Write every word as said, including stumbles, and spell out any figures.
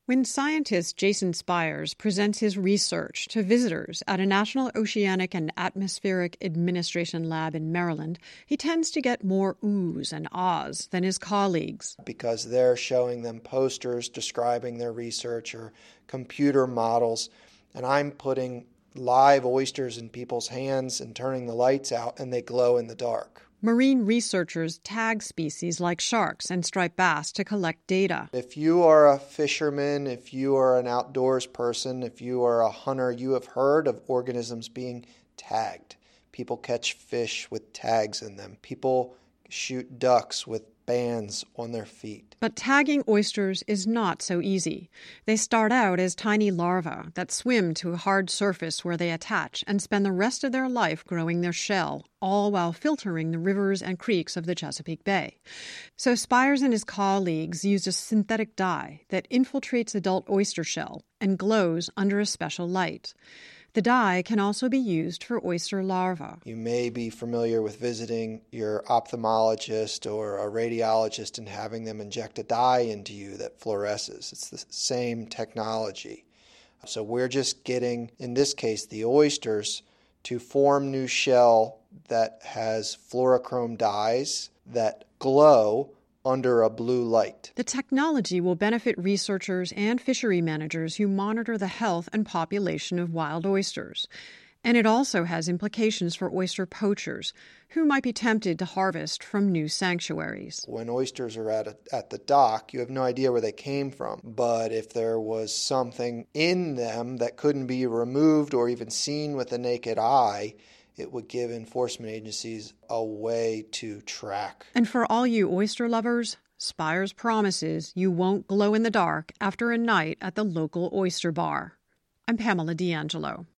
When scientist Jason Spires presents his research to visitors at a National Oceanic and Atmospheric Administration lab in Maryland, he tends to get more oohs and ahs than his colleagues. Because they're showing them posters describing their research or computer models, and I'm putting live oysters in people's hands and turning the lights out, and they glow in the dark. Marine researchers tag species like sharks and striped bass to collect data. If you are a fisherman, if you are an outdoors person, if you are a hunter, you have heard of organisms being tagged. People catch fish with tags in them. People shoot ducks with bands on their feet. But tagging oysters is not so easy. They start out as tiny larvae that swim to a hard surface where they attach and spend the rest of their life growing their shell, all while filtering the rivers and creeks of the Chesapeake Bay. So Spires and his colleagues used a synthetic dye that infiltrates adult oyster shell and glows under a special light. The dye can also be used for oyster larvae. You may be familiar with visiting your ophthalmologist or a radiologist and having them inject a dye into you that fluoresces. It's the same technology. So we're just getting, in this case, the oysters to form new shell that has fluorochrome dyes that glow under a blue light. The technology will benefit researchers and fishery managers who monitor the health and population of wild oysters. And it also has implications for oyster poachers who might be tempted to harvest from new sanctuaries. When oysters are at, a, at the dock, you have no idea where they came from. But if there was something in them that couldn't be removed or even seen with the naked eye, it would give enforcement agencies a way to track. And for all you oyster lovers, Spires promises you won't glow in the dark after a night at the local oyster bar. I'm Pamela D'Angelo.